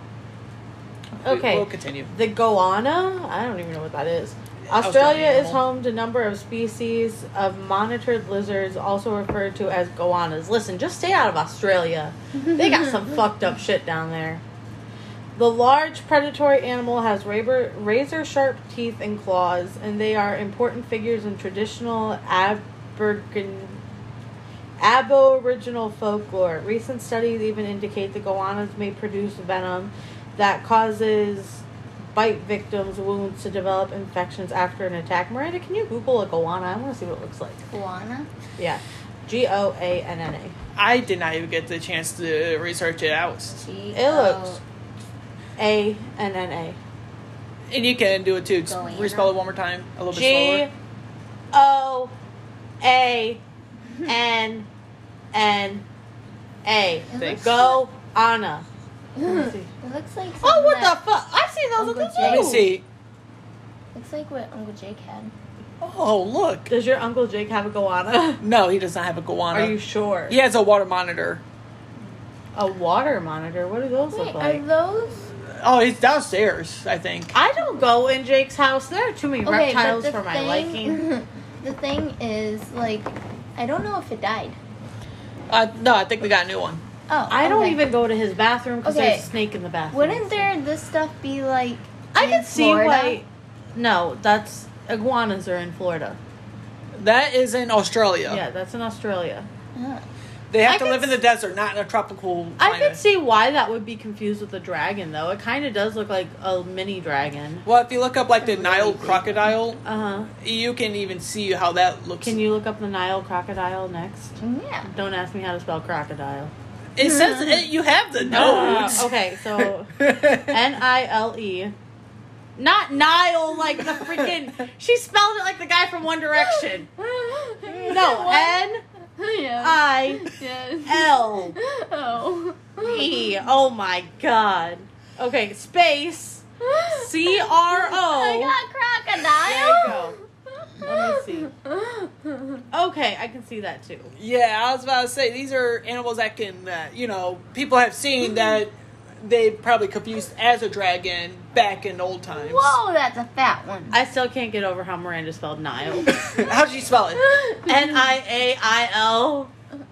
we- Okay. We'll continue. The goanna, I don't even know what that is. Australia Australian is animal. home to a number of species of monitored lizards, also referred to as goannas. Listen, just stay out of Australia. They got some fucked up shit down there. The large predatory animal has razor, razor sharp teeth and claws, and they are important figures in traditional Aboriginal Aboriginal folklore. Recent studies even indicate the goannas may produce venom that causes bite victims' wounds to develop infections after an attack. Miranda, can you Google a goanna? I want to see what it looks like. Guana. Yeah. G O A N N A. I did not even get the chance to research it out. G It looks A N N A. And you can do it too. Just Goanna. respell it one more time, a little bit G slower. O A N N A. Thanks. Go Anna. Let me see. It looks like. Oh, what the something fuck? I've seen those at Uncle the zoo. Jay. Let me see. that- Looks like what Uncle Jake had. Oh, look. Does your Uncle Jake have a goanna? No, he does not have a goanna. Are you sure? He has a water monitor. A water monitor? What do those Wait, look are like? those? Oh, he's downstairs, I think. I don't go in Jake's house. There are too many Okay, reptiles but the for my thing, liking. the thing is, like, I don't know if it died. Uh, no, I think they got a new one. Oh, I don't okay. even go to his bathroom because Okay. there's a snake in the bathroom. Wouldn't there this stuff be like? I in can see Florida? why. No, that's iguanas are in Florida. That is in Australia. Yeah, that's in Australia. Huh. They have I to can live in the desert, not in a tropical I climate. could see why that would be confused with a dragon, though. It kind of does look like a mini dragon. Well, if you look up like the Really Nile big. crocodile, Uh huh. you can even see how that looks. Can you look up the Nile crocodile next? Yeah. Don't ask me how to spell crocodile. It says it, you have the Uh, nodes. okay, so N I L E Not Nile, like the freaking. She spelled it like the guy from One Direction. No, N Yeah. I Yes. L Oh. E. Oh my god. Okay, space C R I O. got crocodile. There you go. Let me see. Okay, I can see that too. Yeah, I was about to say, these are animals that can, uh, you know, people have seen that they probably confused as a dragon back in old times. Whoa, that's a fat one. I still can't get over how Miranda spelled Nile. How'd you spell it? N I A I L.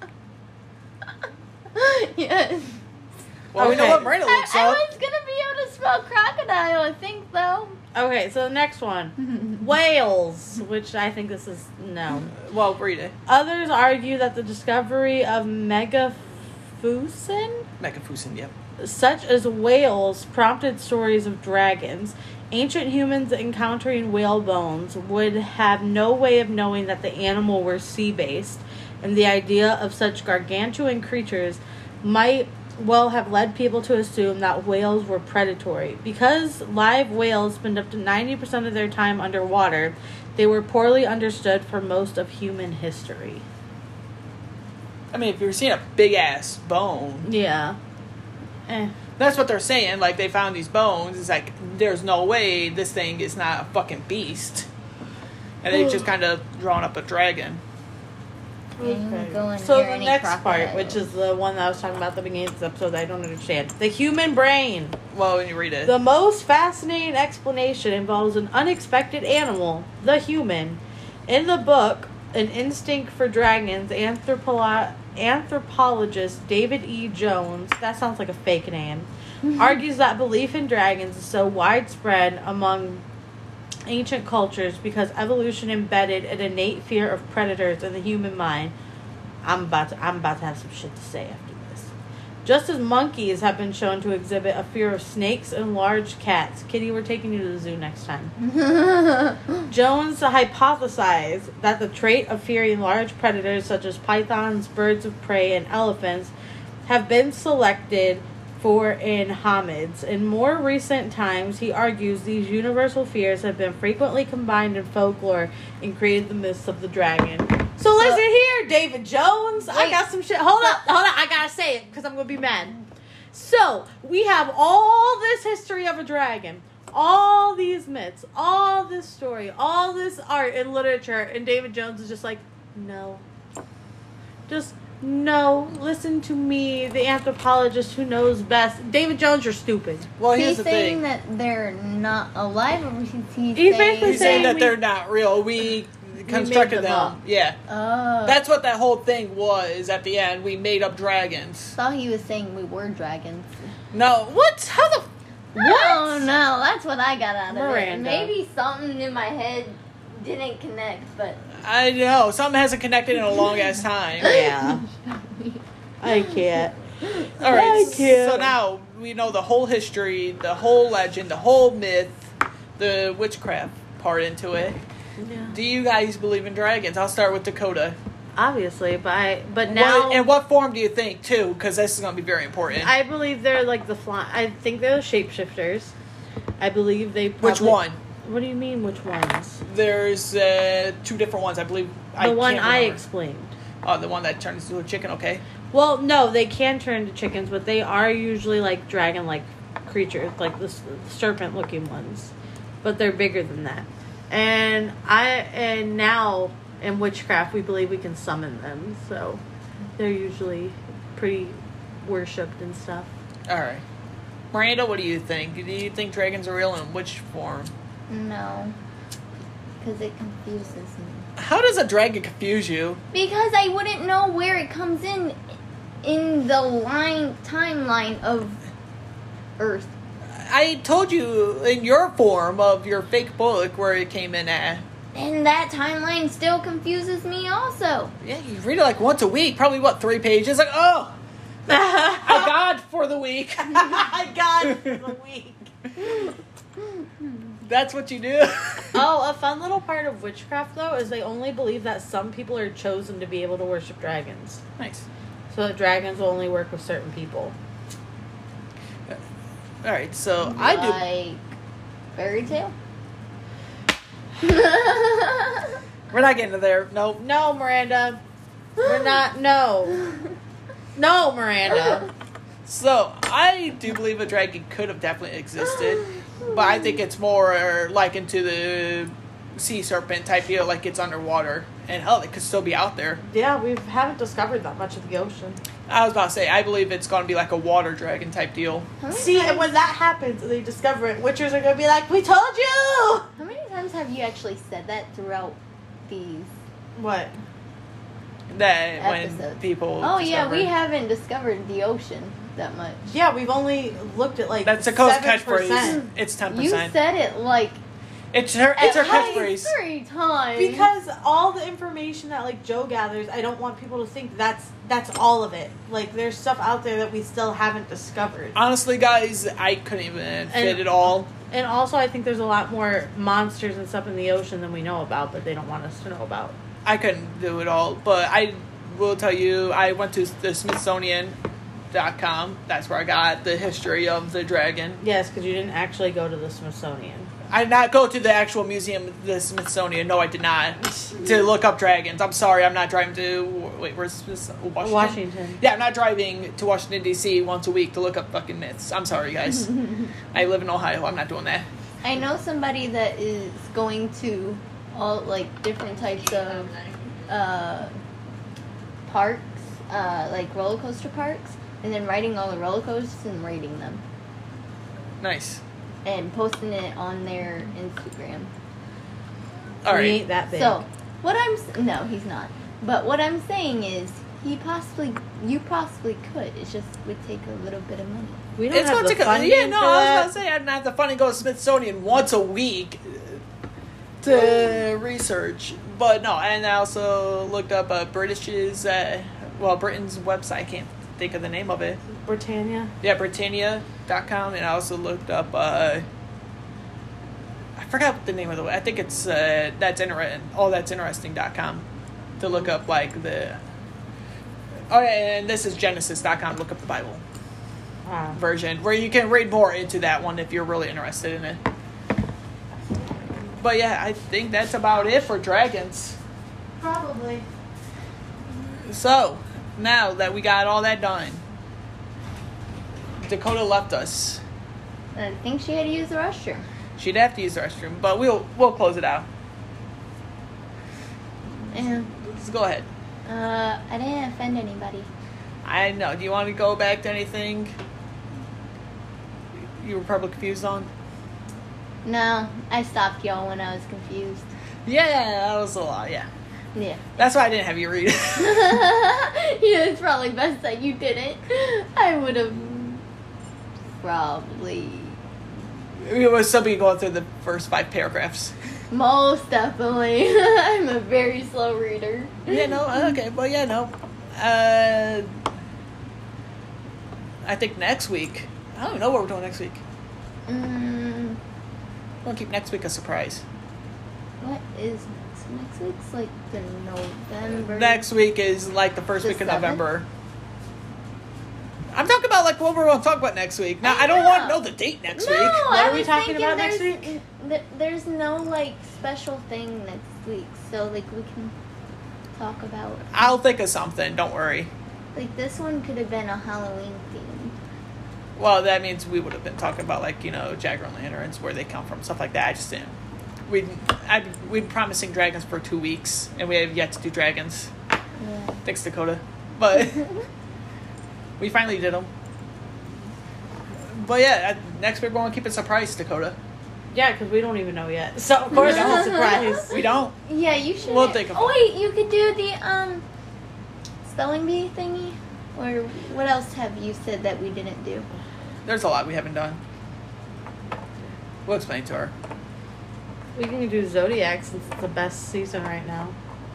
Yes. Well, we know Okay. what Miranda I, looks I up. was gonna be able to spell crocodile, I think, though. Okay, so the next one. Whales, which I think this is no. Well, read it. Others argue that the discovery of Megafusin, Megafusin, yep. such as whales, prompted stories of dragons. Ancient humans encountering whale bones would have no way of knowing that the animal were sea-based, and the idea of such gargantuan creatures might well have led people to assume that whales were predatory. Because live whales spend up to ninety percent of their time underwater, they were poorly understood for most of human history. I mean, if you're seeing a big ass bone, Yeah. Eh. that's what they're saying. Like, they found these bones. It's like, there's no way this thing is not a fucking beast. And they just kind of drawn up a dragon. Okay. Go So near the any next part, crocodile. which is the one that I was talking about at the beginning of this episode that I don't understand. The human brain. Well, when you read it. The most fascinating explanation involves an unexpected animal, the human. In the book, An Instinct for Dragons, anthropolo- anthropologist David E. Jones, that sounds like a fake name, argues that belief in dragons is so widespread among ancient cultures because evolution embedded an innate fear of predators in the human mind. I'm about to, I'm about to have some shit to say after this. Just as monkeys have been shown to exhibit a fear of snakes and large cats. Kitty, we're taking you to the zoo next time. Jones hypothesized that the trait of fearing large predators such as pythons, birds of prey, and elephants have been selected for in hominids. In more recent times, he argues these universal fears have been frequently combined in folklore and created the myths of the dragon. So listen here, David Jones. I Wait. got some shit. Hold up, hold up. I gotta say it because I'm gonna be mad. So we have all this history of a dragon, all these myths, all this story, all this art and literature, and David Jones is just like, no. Just no. Listen to me, the anthropologist who knows best. David Jones, you're stupid. Well, here's He's the saying thing. that they're not alive, or he's, he's He's saying... basically He's saying that we- they're not real. We constructed them them. up. Yeah. Oh. That's what that whole thing was at the end. We made up dragons. thought he was saying we were dragons. No. What? How the... Oh no, that's what I got out of Miranda. it. Maybe something in my head didn't connect, but... I know. Something hasn't connected in a long ass time. Yeah. I can't. All right. I can't. So now we know the whole history, the whole legend, the whole myth, the witchcraft part into it. Yeah. Do you guys believe in dragons? I'll start with Dakota. Obviously, but I, but now What, and what form do you think, too? Because this is going to be very important. I believe they're like the fly. I think they're the shapeshifters. I believe they. Probably, Which one? What do you mean? Which ones? There's uh, two different ones, I believe. The I one can't I remember. explained. Oh, the one that turns into a chicken, okay. Well, no, they can turn into chickens, but they are usually like dragon-like creatures, like the s- serpent-looking ones. But they're bigger than that. And I and now in witchcraft we believe we can summon them, so they're usually pretty worshipped and stuff. All right. Miranda, what do you think? Do you think dragons are real, and which form? No. Because it confuses me. How does a dragon confuse you? Because I wouldn't know where it comes in in the line timeline of Earth. I told you in your form of your fake book where it came in at. And that timeline still confuses me also. Yeah, you read it like once a week, probably what, three pages? Like, oh, a god for the week. God, for the week. That's what you do. Oh, a fun little part of witchcraft, though, is they only believe that some people are chosen to be able to worship dragons. Nice. So that dragons will only work with certain people. All right, so I do. Like Fairy tale. We're not getting to there. Nope. No, Miranda. We're not. No. No, Miranda. So, I do believe a dragon could have definitely existed. But I think it's more like into the sea serpent type deal, like it's underwater. And hell, it could still be out there. Yeah, we haven't discovered that much of the ocean. I was about to say, I believe it's going to be like a water dragon type deal. How many See, and times- when that happens and they discover it, witchers are going to be like, we told you! How many times have you actually said that throughout these? What? That when Episodes. people. Oh yeah, discover- we haven't discovered the ocean that much. Yeah, we've only looked at like That's Dakota's seven catchphrase. percent. It's ten You percent. said it like It's her. It's her at least catchphrase. three times. Because all the information that like Joe gathers, I don't want people to think that's that's all of it. Like there's stuff out there that we still haven't discovered. Honestly, guys, I couldn't even fit And- it all. And also, I think there's a lot more monsters and stuff in the ocean than we know about, but they don't want us to know about. I couldn't do it all, but I will tell you, I went to the Smithsonian dot com. That's where I got the history of the dragon. Yes, because you didn't actually go to the Smithsonian. I did not go to the actual museum, the Smithsonian. No, I did not. To look up dragons. I'm sorry, I'm not driving to. Wait, where's Smith- Washington? Washington. Yeah, I'm not driving to Washington, D C once a week to look up fucking myths. I'm sorry, guys. I live in Ohio. I'm not doing that. I know somebody that is going to all like different types of uh, parks, uh, like roller coaster parks, and then riding all the roller coasters and rating them Nice. and posting it on their Instagram. All We right. ain't that big. So, what I'm s- no, he's not. But what I'm saying is, he possibly, you possibly could. It just would take a little bit of money. we don't It's have going the to go. funding Yeah, no, for I was that. about to say I'd have the fun and go to Smithsonian once a week to research. But no, and I also looked up uh, British's, uh, well, Britain's website. I can't think of the name of it. Britannia. Yeah, Britannia dot com. And I also looked up, uh, I forgot what the name of the, I think it's, uh, that's interesting, oh, that's interesting dot com to look up, like, the, oh, yeah, and this is Genesis dot com to look up the Bible Wow. version, where you can read more into that one if you're really interested in it. But yeah, I think that's about it for dragons. Probably. So, now that we got all that done, Dakota left us. I think she had to use the restroom. She'd have to use the restroom, but we'll we'll close it out. And Let's go ahead. uh, I didn't offend anybody. I know. Do you want to go back to anything you were probably confused on? No, I stopped y'all when I was confused. Yeah, that was a lot. Yeah, Yeah. that's why I didn't have you read. Yeah, it's probably best that you didn't. I would have probably, It was somebody going through the first five paragraphs. most definitely. I'm a very slow reader. Yeah, no, okay, but yeah, no. Uh, I think next week. I don't know what we're doing next week. Mm, We're gonna keep next week a surprise. what is next? Next week's like the November. Next week is like the first The week of seventh? November. I'm talking about like what we're gonna talk about next week. Now I, I don't know. want to know the date next No, week. I are we was talking thinking about next there's- week? th- there's no like special thing next week, so like we can talk about. I'll think of something. Don't worry. Like this one could have been a Halloween theme. Well, that means we would have been talking about like you know jack-o'-lanterns, where they come from, stuff like that. I just didn't. We'd I'd, we'd been promising dragons for two weeks, and we have yet to do dragons. Yeah. Thanks, Dakota. But we finally did them. But yeah, I- next week we're gonna keep it surprise, Dakota. Yeah, because we don't even know yet. So, of course, it's a surprise. We don't. Yeah, you should. We'll think about Oh wait, you could do the um spelling bee thingy, or what else have you said that we didn't do? There's a lot we haven't done. We'll explain to her. We can do Zodiac since it's the best season right now.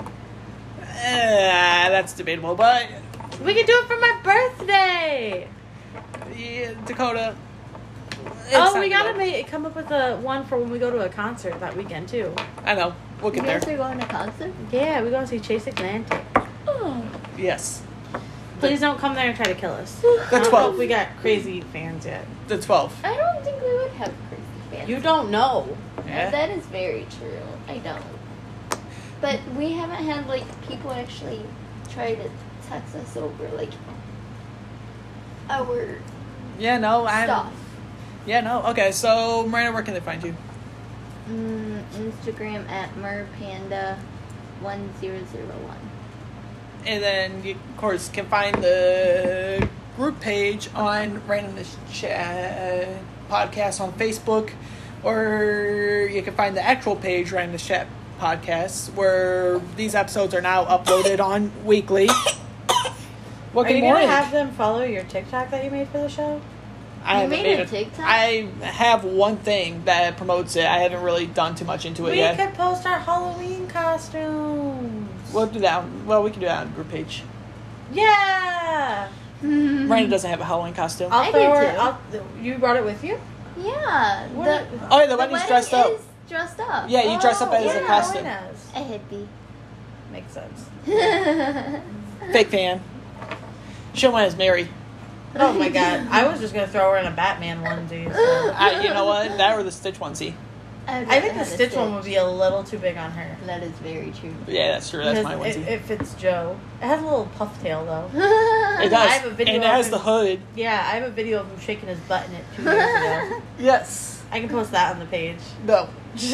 Uh, that's debatable, but We can do it for my birthday! yeah, Dakota. it's Oh, not we gotta good. make, come up with a one for when we go to a concert that weekend, too. I know. We'll You get there. guys are going to concert? Yeah, we go see Chase Atlantic. Oh. Yes. Please don't come there and try to kill us. The I don't know twelve. if we got crazy fans yet. The twelve. I don't think we would have crazy can't. You don't know. Yeah. That is very true. I don't. But we haven't had like people actually try to text us over like our Yeah, no, I stuff. Yeah, no. Okay, so Miranda, where can they find you? Mm, Instagram at merpanda one zero zero one. And then you, of course, can find the group page on Randomness Chat Podcast on Facebook, or you can find the actual page, Randomness Chat Podcast, where these episodes are now uploaded on weekly. Well, Are good you morning. gonna have them follow your TikTok that you made for the show? I You haven't made a it- TikTok? I have one thing that promotes it. I haven't really done too much into it We yet. could post our Halloween costumes. We'll do that. Well, we can do that on the group page. Yeah. Miranda doesn't have a Halloween costume. I'll I throw do her. too. I'll, you brought it with you? Yeah. What The, is- Oh, yeah, the the wedding's wedding dressed up. is dressed up. Yeah, you dress up Oh, as yeah, a costume. really nice. A hippie. Makes sense. Fake fan. She went as Mary. Oh my god. I was just gonna throw her in a Batman onesie. So. I, you know what? That or the Stitch onesie. I, would I think rather the have a Stitch one would be a little too big on her. That is very true. Yeah, that's true. That's my Because onesie. it, it fits Joe. It has a little puff tail though. It does. I have a video and it of has him- the hood. Yeah, I have a video of him shaking his butt in it two years ago. Yes. I can post that on the page. No.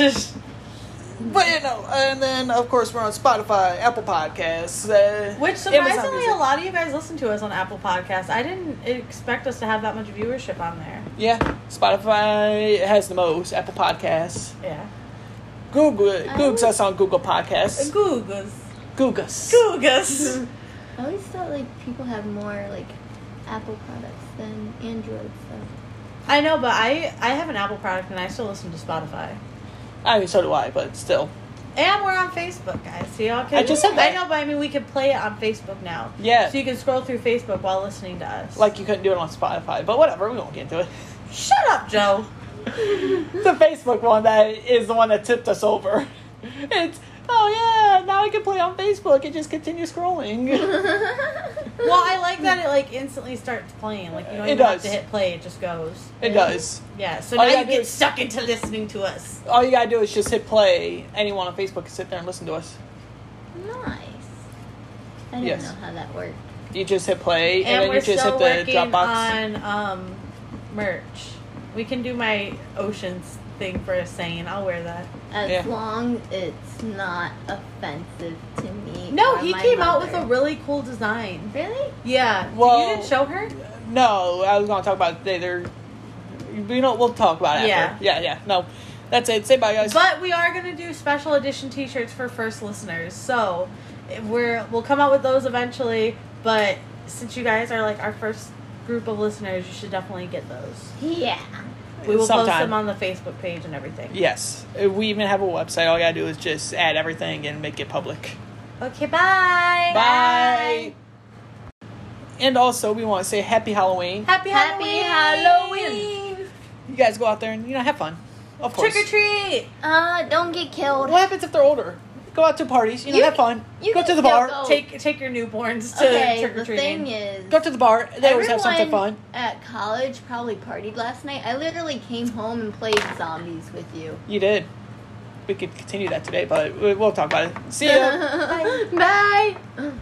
But, you know, and then, of course, we're on Spotify, Apple Podcasts. Uh, Which Amazon surprisingly, Music. a lot of you guys listen to us on Apple Podcasts. I didn't expect us to have that much viewership on there. Yeah. Spotify has the most. Apple Podcasts. Yeah. Google, I Google always- us on Google Podcasts. Googus. Google us. Googus. I always thought like people have more like Apple products than Android stuff. I know, but I, I have an Apple product and I still listen to Spotify. I mean, so do I, but still. And we're on Facebook, guys. So y'all can. I just said that. I know, but I mean, we can play it on Facebook now. Yeah. So you can scroll through Facebook while listening to us. Like you couldn't do it on Spotify, but whatever, we won't get into it. shut up, Joe. The Facebook one that is the one that tipped us over. It's, oh yeah, now I can play on Facebook and just continue scrolling. Well, I like that it like instantly starts playing. Like you don't It even have does. to hit play; it just goes. It does. Yeah. So All now you you gotta do get is- stuck into listening to us. All you gotta do is just hit play. Anyone on Facebook can sit there and listen to us. Nice. I didn't Yes. know how that worked. You just hit play, and, And then we're you just still hit the working Dropbox. on um, merch. We can do my oceans thing for a saying. I'll wear that. As Yeah. long it's not offensive to me. No, or he my came out with a mother. really cool design. Really? Yeah. Well- you didn't show her? No, I was gonna talk about it today. They're, you know, we'll talk about it after. Yeah, yeah. No, that's it. Say bye, guys. But we are gonna do special edition T-shirts for first listeners. So we're we'll come out with those eventually. But since you guys are like our first group of listeners, you should definitely get those. Yeah. We will post Sometime. them on the Facebook page and everything. Yes, we even have a website. All you gotta do is just add everything and make it public. Okay, bye. Bye. And also, we want to say Happy Halloween. Happy Happy Halloween. Halloween. You guys go out there and you know have fun. Of course. Trick or treat. Uh, don't get killed. What happens if they're older? Go out to parties. You know, You have can- fun. you Go can to the still bar. go. Take take your newborns to Okay, trick or the treating. thing is, Go to the bar. They always have something everyone fun. at college probably partied last night. I literally came home and played zombies with you. You did. We could continue that today, but we- we'll talk about it. See ya. Bye.